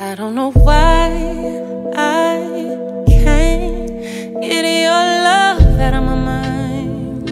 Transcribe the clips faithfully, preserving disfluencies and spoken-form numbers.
I don't know why I can't get your love out of my mind.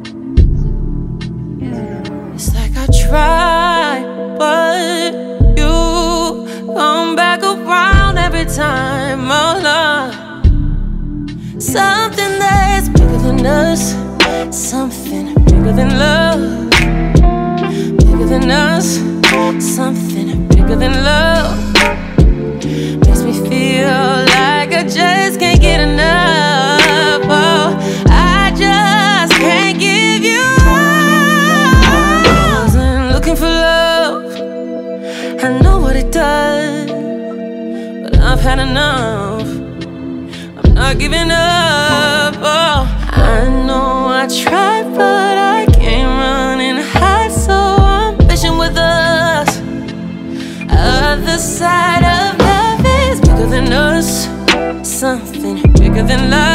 It's like I try, but you come back around every time. Oh Lord, something that's bigger than us, something bigger than love, bigger than us, something bigger than love. Makes me feel like I just can't get enough. Oh, I just can't give you up. I wasn't looking for love, I know what it does, but I've had enough. I'm not giving up. Oh, I know I tried, but I can't run and hide, so I'm fishing with us. Other side of love is bigger than us, something bigger than love.